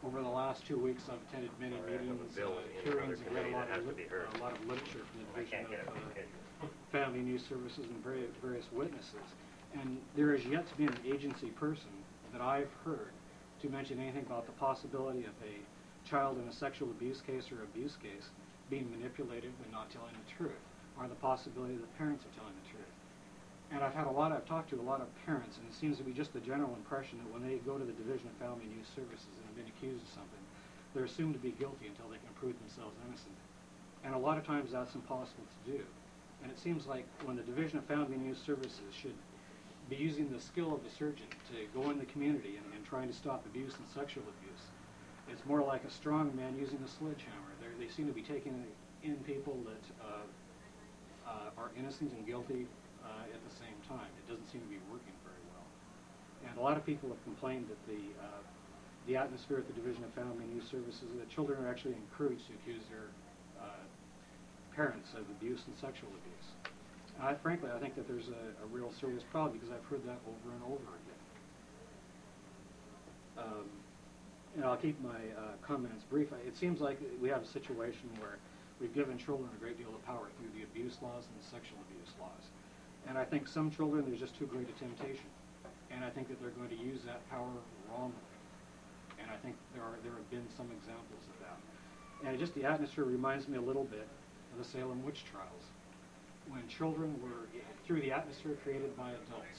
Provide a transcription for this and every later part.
Over the last 2 weeks, I've attended many meetings, hearings, and read a lot of literature from the Division of Family and Youth Services and various witnesses. And there is yet to be an agency person that I've heard to mention anything about the possibility of a child in a sexual abuse case or abuse case being manipulated and not telling the truth, or the possibility that parents are telling the truth. And I've talked to a lot of parents, and it seems to be just the general impression that when they go to the Division of Family and Youth Services and have been accused of something, they're assumed to be guilty until they can prove themselves innocent. And a lot of times that's impossible to do. And it seems like when the Division of Family and Youth Services should be using the skill of a surgeon to go in the community and trying to stop abuse and sexual abuse, it's more like a strong man using a sledgehammer. They seem to be taking in people that are innocent and guilty at the same time. It doesn't seem to be working very well. And a lot of people have complained that the atmosphere at the Division of Family and Youth Services, that children are actually encouraged to accuse their parents of abuse and sexual abuse. Frankly, I think that there's a real serious problem because I've heard that over and over again. And I'll keep my comments brief. It seems like we have a situation where we've given children a great deal of power through the abuse laws and the sexual abuse laws. And I think some children, there's just too great a temptation. And I think that they're going to use that power wrongly. And I think there have been some examples of that. And just the atmosphere reminds me a little bit of the Salem witch trials, when children were, through the atmosphere created by adults,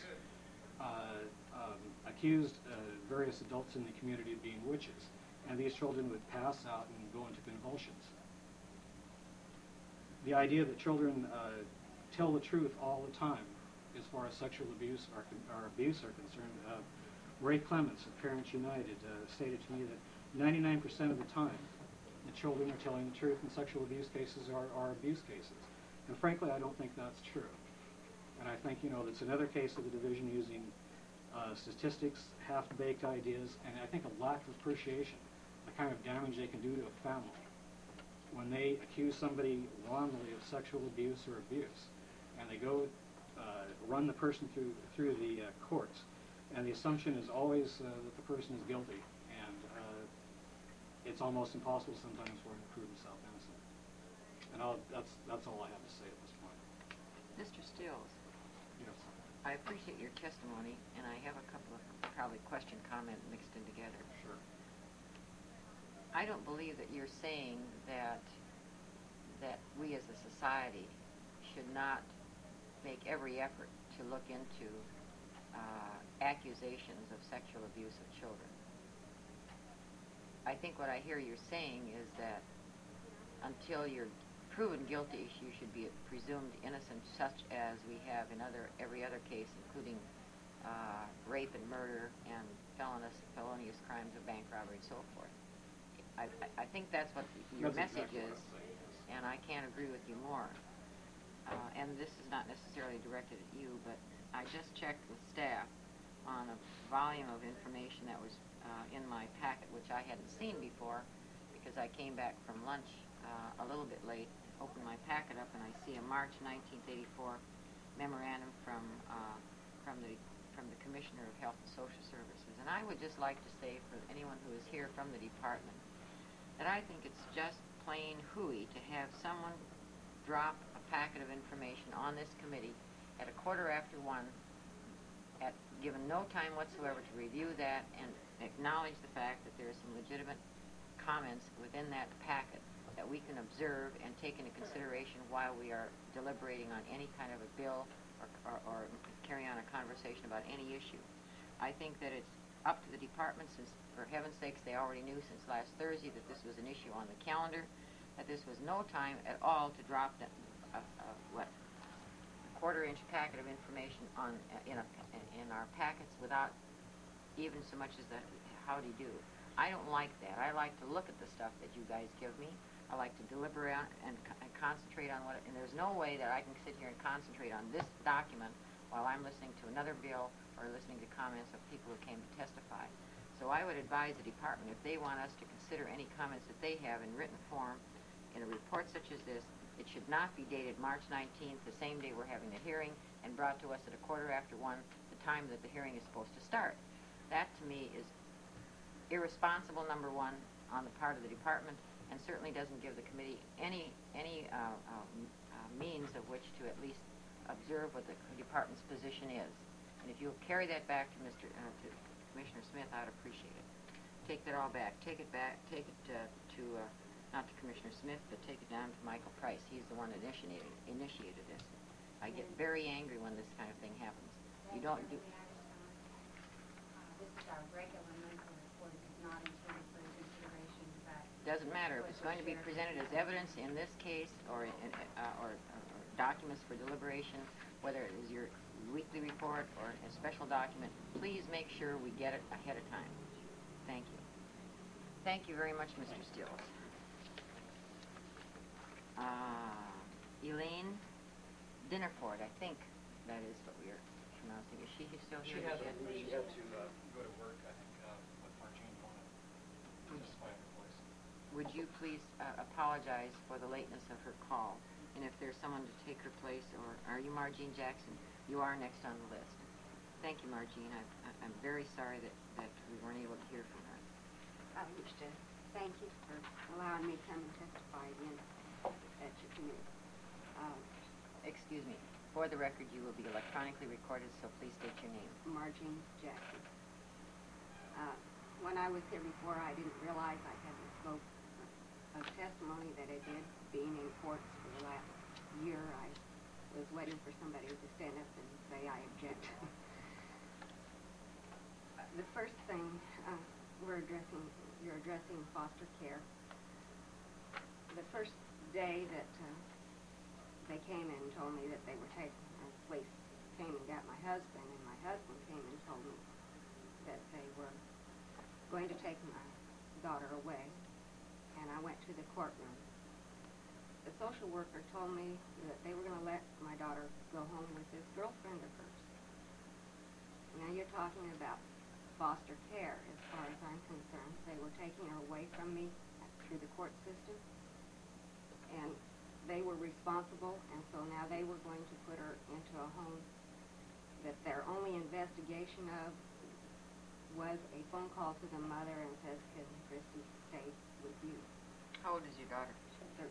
accused various adults in the community of being witches. And these children would pass out and go into convulsions. The idea that children tell the truth all the time as far as sexual abuse or abuse are concerned. Ray Clements of Parents United stated to me that 99% of the time the children are telling the truth and sexual abuse cases are abuse cases. And frankly, I don't think that's true. And I think, that's another case of the division using statistics, half-baked ideas, and I think a lack of appreciation, the kind of damage they can do to a family when they accuse somebody wrongly of sexual abuse or abuse, and they go run the person through the courts, and the assumption is always that the person is guilty, and it's almost impossible sometimes for them to prove themselves innocent. And that's all I have to say at this point. Mr. Stills. Yes. I appreciate your testimony, and I have a couple of probably question, comment mixed in together. Sure. I don't believe that you're saying that we as a society should not make every effort to look into accusations of sexual abuse of children. I think what I hear you're saying is that until you're proven guilty, you should be presumed innocent, such as we have in every other case, including rape and murder and felonious crimes of bank robbery and so forth. I think that's what your message exactly is, and I can't agree with you more. And this is not necessarily directed at you, but I just checked with staff on a volume of information that was in my packet, which I hadn't seen before, because I came back from lunch a little bit late, opened my packet up, and I see a March 1984 memorandum from the Commissioner of Health and Social Services. And I would just like to say, for anyone who is here from the department, that I think it's just plain hooey to have someone drop a packet of information on this committee at 1:15, given no time whatsoever to review that and acknowledge the fact that there are some legitimate comments within that packet that we can observe and take into consideration while we are deliberating on any kind of a bill or carrying on a conversation about any issue. I think that it's up to the department, since, for heaven's sakes, they already knew since last Thursday that this was an issue on the calendar, that this was no time at all to drop a quarter-inch packet of information in our packets without even so much as the howdy-do. I don't like that. I like to look at the stuff that you guys give me. I like to deliberate and concentrate on and there's no way that I can sit here and concentrate on this document while I'm listening to another bill or listening to comments of people who came to testify. So I would advise the department, if they want us to consider any comments that they have in written form in a report such as this, it should not be dated March 19th, the same day we're having the hearing, and brought to us at 1:15, the time that the hearing is supposed to start. That, to me, is irresponsible, number one, on the part of the department, and certainly doesn't give the committee any means of which to at least observe what the department's position is. And if you'll carry that back to to Commissioner Smith, I'd appreciate it. Take that all back. Take it back. Take it to not to Commissioner Smith, but take it down to Michael Price. He's the one that initiated this. I get very angry when this kind of thing happens. You don't do. This is our regular monthly report. It is not intended for consideration, but Doesn't matter if it's going to be presented as evidence in this case or documents for deliberation, whether it is your weekly report or a special document. Please make sure we get it ahead of time. Thank you. Thank you very much, Mr. Stills. Elaine Dinnerford, I think that is what we are pronouncing. Is she still here? She had to go to work, I think, with Margene going to testify in her place. Would you please apologize for the lateness of her call? And if there's someone to take her place, or are you Margene Jackson? You are next on the list. Thank you, Margene. I'm very sorry that we weren't able to hear from her. I wish to thank you for allowing me to come and testify again at your committee. Excuse me. For the record, you will be electronically recorded, so please state your name. Margene Jackson. When I was here before, I didn't realize I had the scope of testimony that I did. Being in courts for the last year, I was waiting for somebody to stand up and say I object. The first thing you're addressing foster care. The first day that they came in and told me that they were taking, the police came and got my husband, and my husband came and told me that they were going to take my daughter away, and I went to the courtroom. The social worker told me that they were going to let my daughter go home with this girlfriend of hers. Now you're talking about foster care, as far as I'm concerned. They were taking her away from me through the court system, and they were responsible, and so now they were going to put her into a home that their only investigation of was a phone call to the mother and says, "Can Christy stay with you?" How old is your daughter? She's 13.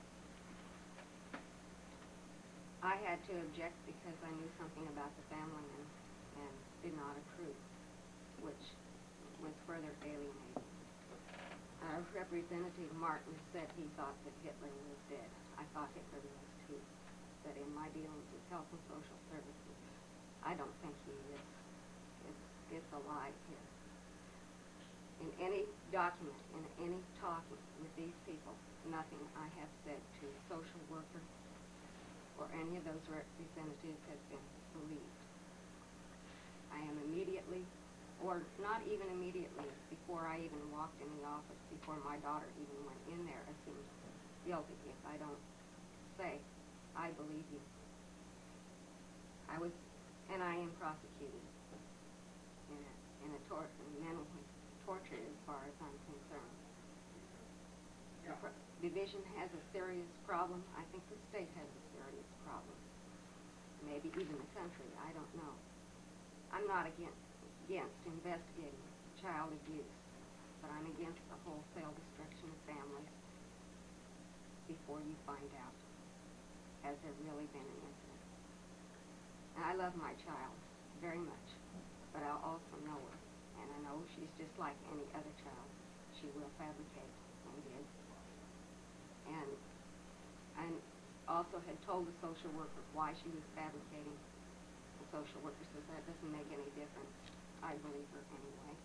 I had to object because I knew something about the family and did not approve, which was further alienating. Representative Martin said he thought that Hitler was dead. I thought Hitler was too, but in my dealings with Health and Social Services, I don't think he is. It's a lie here. In any document, in any talking with these people, nothing I have said to social worker or any of those representatives has been believed. I am immediately, or not even immediately, before I even walked in the office, before my daughter even went in there, assumed guilty if I don't say, "I believe you." And I am prosecuted in a mental torture as far as I'm concerned. The division has a serious problem. I think the state has a serious problem. Maybe even the country, I don't know. I'm not against investigating child abuse, but I'm against the wholesale destruction of families before you find out, has there really been an incident? And I love my child very much, but I also know her, and I know she's just like any other child. She will fabricate and did. And I also had told the social worker why she was fabricating. The social worker says that doesn't make any difference. I believe her anyway.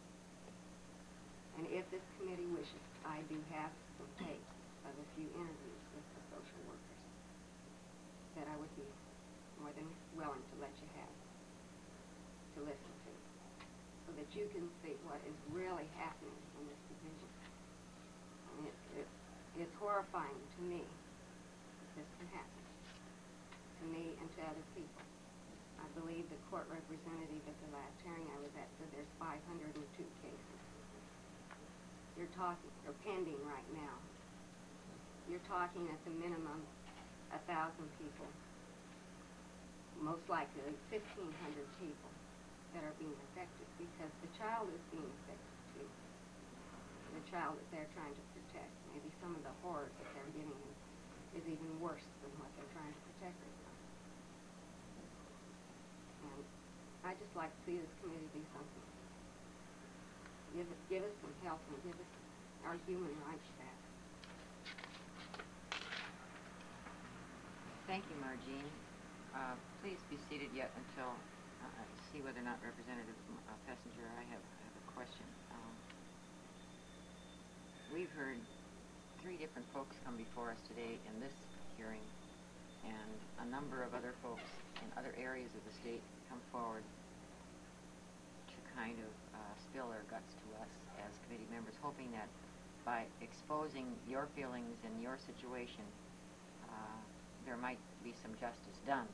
And if this committee wishes, I do have some tapes of a few interviews with the social workers that I would be more than willing to let you have to listen to, so that you can see what is really happening in this division. And it's horrifying to me that this can happen to me and to other people. I believe the court representative at the last hearing I was at said there's 502 cases. You're talking, or pending right now. You're talking at the minimum 1,000 people, most likely 1,500 people that are being affected, because the child is being affected too. child that they're trying to protect. Maybe some of the horrors that they're getting is even worse than what they're trying to protect right now. And I just like to see this committee do something. Give us some help and give us our human rights back. Thank you, Margene. Please be seated yet until I see whether or not Representative Pessinger, I have a question. We've heard 3 different folks come before us today in this hearing, and a number of other folks in other areas of the state come forward to kind of spill their guts to us as committee members, hoping that by exposing your feelings and your situation, there might be some justice done.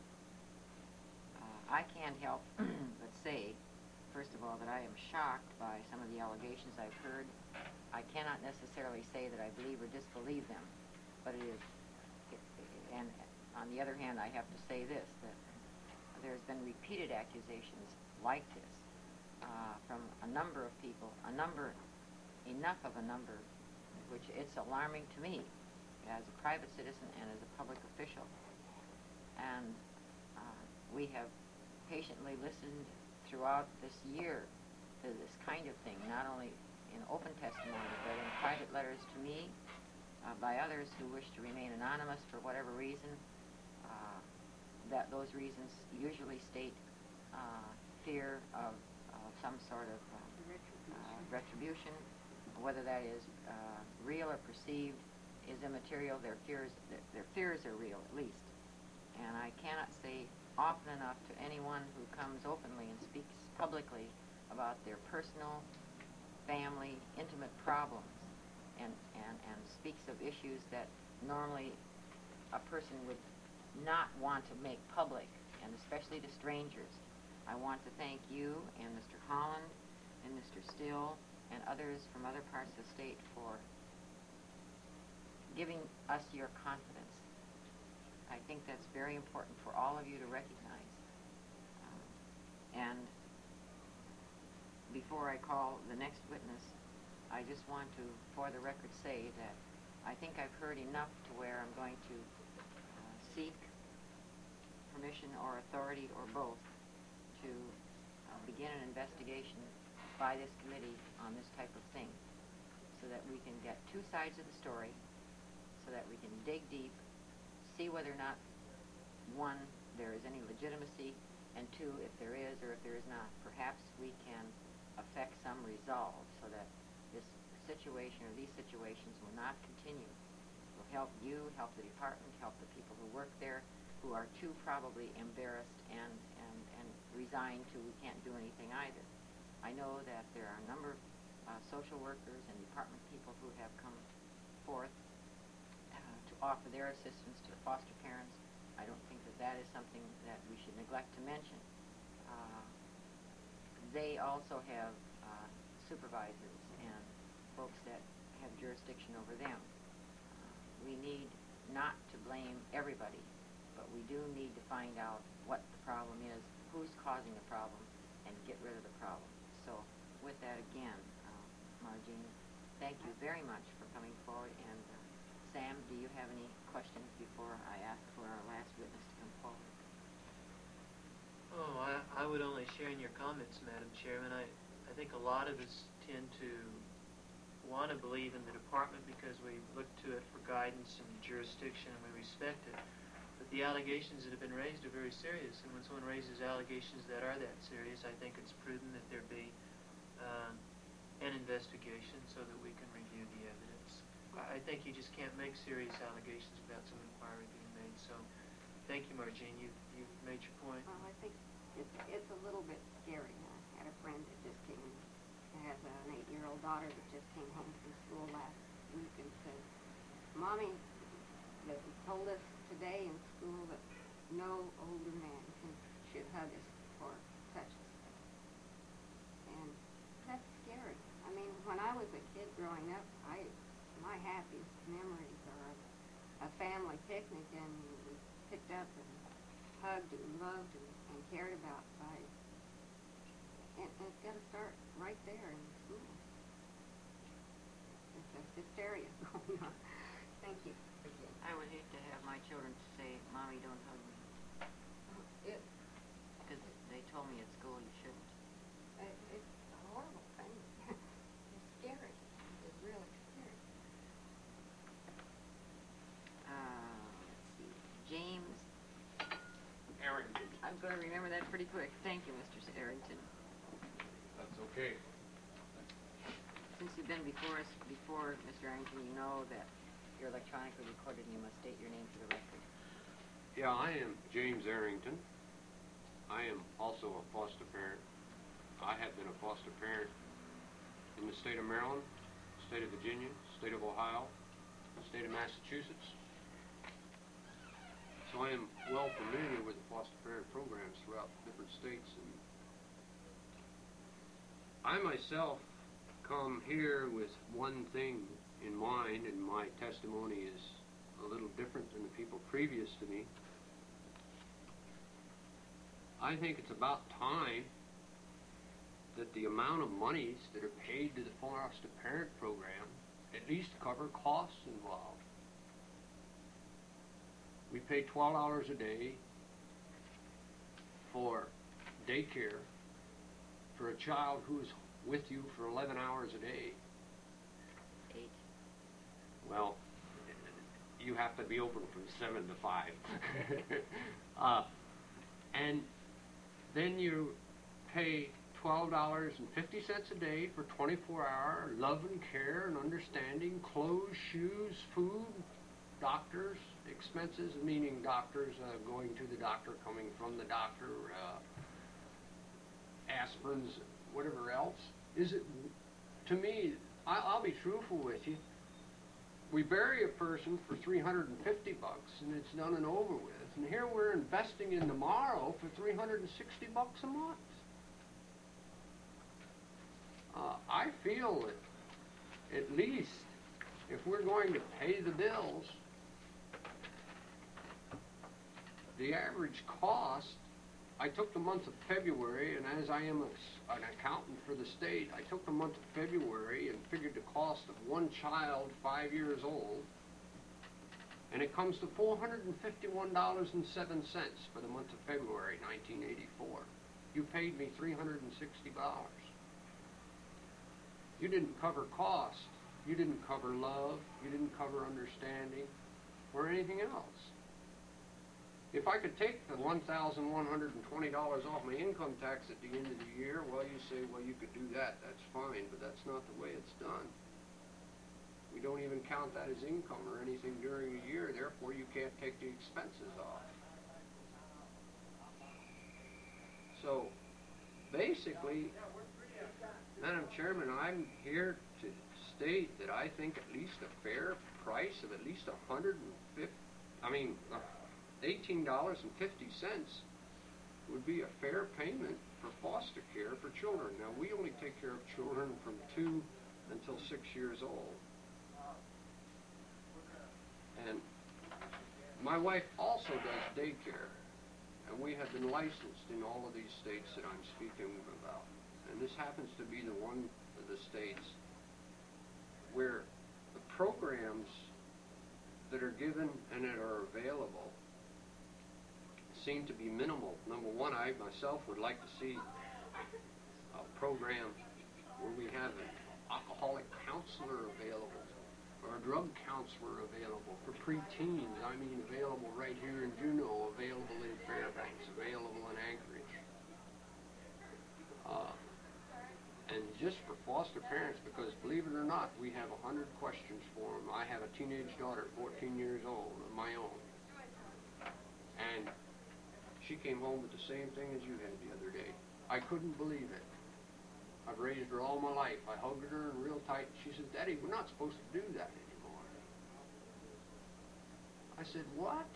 I can't help but say, first of all, that I am shocked by some of the allegations I've heard. I cannot necessarily say that I believe or disbelieve them, but and on the other hand, I have to say this, that there's been repeated accusations like this from a number of people, enough of a number, which it's alarming to me as a private citizen and as a public official. And we have patiently listened throughout this year to this kind of thing, not only in open testimony, but in private letters to me, by others who wish to remain anonymous for whatever reason. That those reasons usually state fear of some sort of retribution. Whether that is real or perceived is immaterial. Their fears are real, at least. And I cannot say often enough to anyone who comes openly and speaks publicly about their personal, family, intimate problems, and speaks of issues that normally a person would not want to make public, and especially to strangers. I want to thank you and Mr. Holland and Mr. Still and others from other parts of the state for giving us your confidence. I think that's very important for all of you to recognize. And before I call the next witness, I just want to, for the record, say that I think I've heard enough to where I'm going to seek permission or authority or both to begin an investigation by this committee on this type of thing, so that we can get 2 sides of the story, so that we can dig deep, see whether or not, 1, there is any legitimacy, and 2, if there is or if there is not, perhaps we can affect some resolve so that this situation or these situations will not continue. It will help you, help the department, help the people who work there, who are too probably embarrassed and resigned to we can't do anything either. I know that there are a number of social workers and department people who have come forth to offer their assistance to foster parents. I don't think that is something that we should neglect to mention. They also have supervisors and folks that have jurisdiction over them. We need not to blame everybody, but we do need to find out what the problem is, who's causing the problem, and get rid of the problem. So with that again, Margene, thank you very much for coming forward. And Sam, do you have any questions before I ask for our last witness to come forward? Oh, I would only share in your comments, Madam Chairman. I think a lot of us tend to want to believe in the department because we look to it for guidance and jurisdiction, and we respect it. But the allegations that have been raised are very serious, and when someone raises allegations that are that serious, I think it's prudent that there be an investigation so that we can review the evidence. I think you just can't make serious allegations without some inquiry being made. So thank you, Margene. You've made your point. Well, I think it's a little bit scary. I had a friend that just came, has an 8-year-old daughter that just came home from school last week and said, Mommy, they told us today in school that no older man should hug us or touch us. And that's scary. I mean, when I was a kid growing up, my happiest memories are a family picnic, and we picked up and hugged and loved and cared about by, and it's got to start right there in school. Thank you. I would hate to have my children say, "Mommy, don't hug me," because they told me at school you shouldn't. It's a horrible thing. It's scary. It's really scary. Let's see. James, Arrington. I'm going to remember that pretty quick. Thank you, Mr. Arrington. That's okay. Since you've been before us before, Mr. Arrington, you know that you're electronically recorded and you must state your name for the record. Yeah, I am James Arrington. I am also a foster parent. I have been a foster parent in the state of Maryland, state of Virginia, state of Ohio, state of Massachusetts. So I am well familiar with the foster parent programs throughout different states. And I myself come here with one thing in mind, and my testimony is a little different than the people previous to me. I think it's about time that the amount of monies that are paid to the foster parent program at least cover costs involved. We pay $12 a day for daycare for a child who's with you for 11 hours a day. 8. Well, you have to be open from 7 to 5. And then you pay $12.50 a day for 24-hour love and care and understanding, clothes, shoes, food, doctors, expenses, meaning doctors going to the doctor, coming from the doctor, aspirins, whatever else. Is it, to me, I'll be truthful with you, we bury a person for $350 and it's done and over with, and here we're investing in tomorrow for $360 a month. I feel that at least if we're going to pay the bills, the average cost, I took the month of February, and as I am an accountant for the state, I took the month of February and figured the cost of one child 5 years old, and it comes to $451.07 for the month of February 1984. You paid me $360. You didn't cover cost, you didn't cover love, you didn't cover understanding, or anything else. If I could take the $1,120 off my income tax at the end of the year, well, you say, well, you could do that, that's fine, but that's not the way it's done. We don't even count that as income or anything during the year, therefore you can't take the expenses off. So, basically, Madam Chairman, I'm here to state that I think at least a fair price of at least $18.50 would be a fair payment for foster care for children. Now, we only take care of children from 2 until 6 years old. And my wife also does daycare, and we have been licensed in all of these states that I'm speaking about. And this happens to be the one of the states where the programs that are given and that are available seem to be minimal. Number one, I myself would like to see a program where we have an alcoholic counselor available or a drug counselor available for preteens. I mean, available right here in Juneau, available in Fairbanks, available in Anchorage. And just for foster parents, because believe it or not, we have 100 questions for them. I have a teenage daughter, 14 years old, of my own. And she came home with the same thing as you had the other day. I couldn't believe it. I've raised her all my life. I hugged her and real tight. She said, Daddy, we're not supposed to do that anymore. I said, what?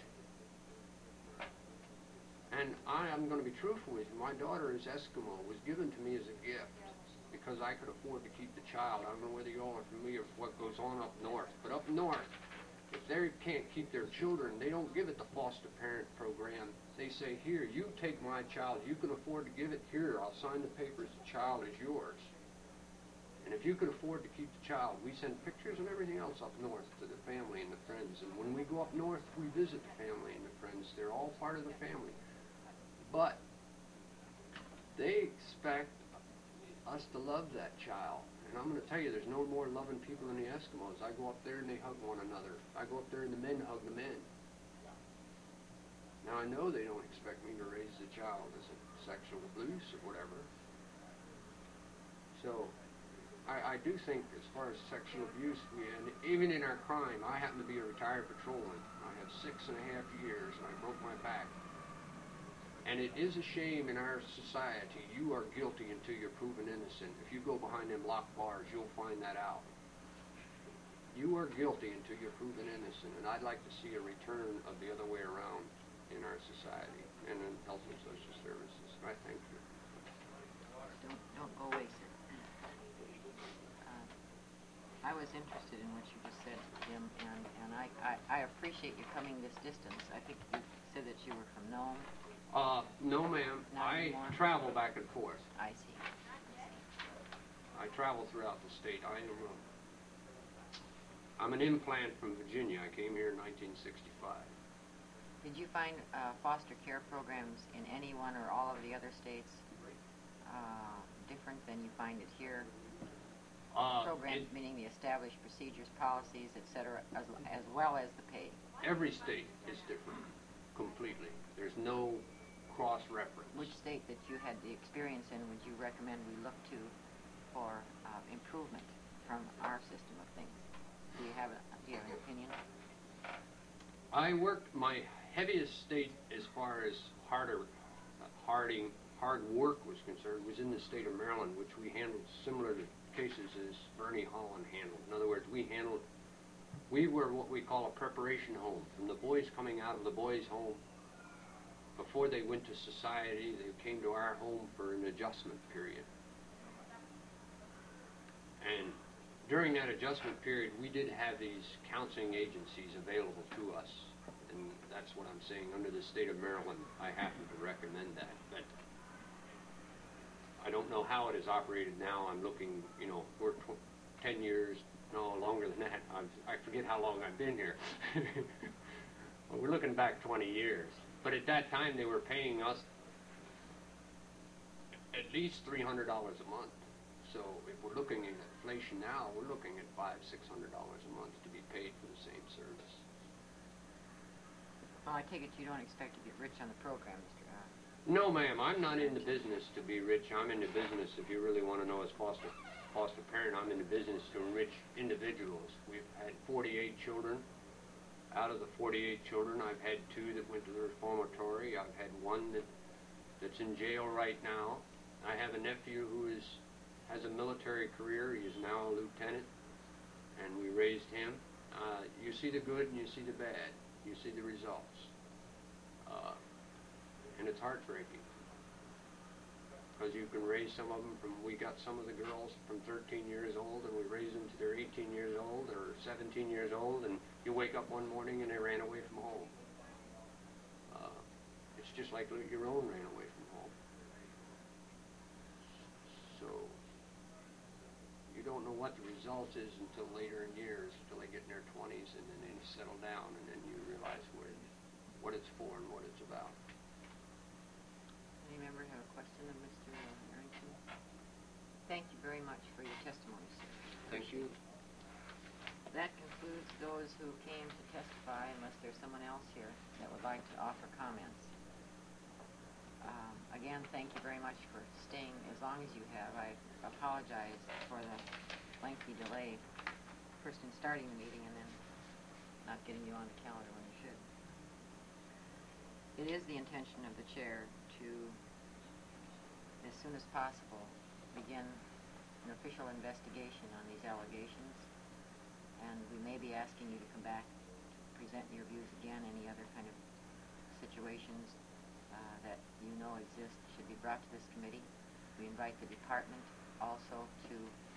And I'm going to be truthful with you. My daughter is Eskimo. It was given to me as a gift because I could afford to keep the child. I don't know whether you all are familiar with what goes on up north. But up north, if they can't keep their children, they don't give it the foster parent program. They say, here, you take my child. You can afford to give it. Here, I'll sign the papers. The child is yours. And if you could afford to keep the child, we send pictures and everything else up north to the family and the friends. And when we go up north, we visit the family and the friends. They're all part of the family. But they expect us to love that child. And I'm going to tell you, there's no more loving people than the Eskimos. I go up there and they hug one another. I go up there and the men hug the men. Now, I know they don't expect me to raise the child as a sexual abuse or whatever. So, I do think as far as sexual abuse, and even in our crime, I happen to be a retired patrolman. I have 6.5 years and I broke my back. And it is a shame in our society, you are guilty until you're proven innocent. If you go behind them locked bars, you'll find that out. You are guilty until you're proven innocent, and I'd like to see a return of the other way around in our society and in health and social services. I thank you. Don't go away, sir. I was interested in what you just said, Jim, and I appreciate you coming this distance. I think you said that you were from Nome. No, ma'am. Not I anymore? travel back and forth. I see. I travel throughout the state. I'm an implant from Virginia. I came here in 1965. Did you find foster care programs in any one or all of the other states different than you find it here? Programs meaning the established procedures, policies, etc., as well as the pay. Every state is different, completely. There's no cross-reference. Which state that you had the experience in would you recommend we look to for improvement from our system of things? Do you have an opinion? I worked, my heaviest state as far as hard work was concerned was in the state of Maryland, which we handled similar to cases as Bernie Holland handled. In other words, we were what we call a preparation home. From the boys coming out of the boys' home, before they went to society, they came to our home for an adjustment period. And during that adjustment period, we did have these counseling agencies available to us. And that's what I'm saying. Under the state of Maryland, I happen to recommend that. But I don't know how it is operated now. I'm looking, we're 10 years, no, longer than that. I forget how long I've been here. Well, we're looking back 20 years. But at that time, they were paying us at least $300 a month. So if we're looking at inflation now, we're looking at $500-600 a month to be paid for the same service. Well, I take it you don't expect to get rich on the program, Mr. No, ma'am. I'm not in the business to be rich. I'm in the business, if you really want to know, as foster parent, I'm in the business to enrich individuals. We've had 48 children. Out of the 48 children, I've had 2 that went to the reformatory. I've had 1 that's in jail right now. I have a nephew who has a military career. He is now a lieutenant, and we raised him. You see the good and you see the bad. You see the results. And it's heartbreaking. Because you can raise some of them we got some of the girls from 13 years old, and we raised them to they're 18 years old or 17 years old, and you wake up one morning and they ran away from home. It's just like your own ran away from home. So, you don't know what the result is until later in years, until they get in their 20s, and then they settle down, and then you realize what it's for and what it's about. Any member have a question of Mr. Arrington? Thank you very much for your testimony, sir. Thank you. That concludes those who came to testify, unless there's someone else here that would like to offer comments. Again, thank you very much for staying as long as you have. I apologize for the lengthy delay, first in starting the meeting and then not getting you on the calendar when you should. It is the intention of the chair to, as soon as possible, begin an official investigation on these allegations, and we may be asking you to come back to present your views again. Any other kind of situations that you know exist should be brought to this committee. We invite the department also to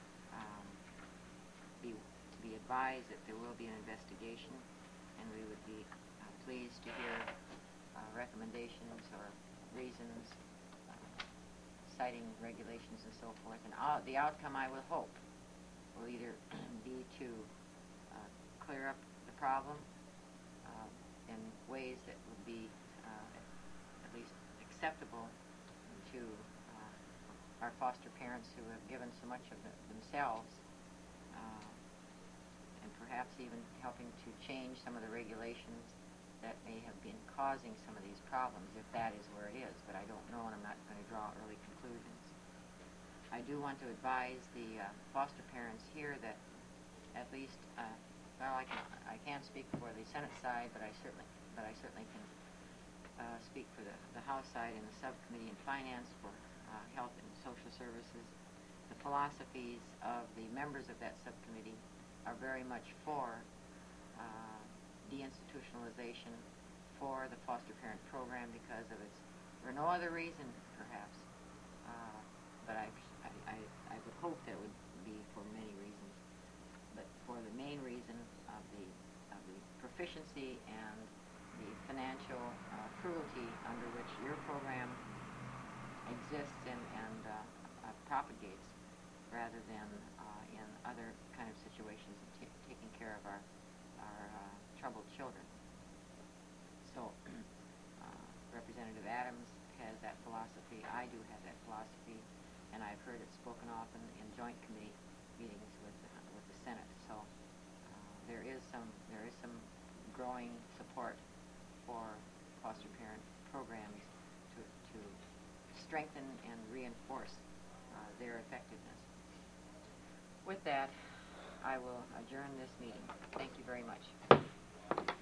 be advised that there will be an investigation, and we would be pleased to hear recommendations or reasons, citing regulations and so forth. And the outcome, I will hope, will either be to clear up the problem in ways that would be at least acceptable to our foster parents who have given so much of themselves, and perhaps even helping to change some of the regulations that may have been causing some of these problems, if that is where it is. But I don't know, and I'm not going to draw early conclusions. I do want to advise the foster parents here that at least, well, I can't speak for the Senate side, but I certainly can speak for the House side in the subcommittee in finance for health and social services. The philosophies of the members of that subcommittee are very much for deinstitutionalization, for the foster parent program because of its, for no other reason perhaps, but I would hope that would be for many reasons, but for the main reason of the proficiency and the financial cruelty under which your program exists and propagates, rather than in other kind of situations of taking care of our troubled children. So Representative Adams has that philosophy. I do have that philosophy, and I've heard it spoken often in joint committee meetings with the Senate. So there is some growing support for foster parent programs to strengthen and reinforce their effectiveness. With that, I will adjourn this meeting. Thank you very much.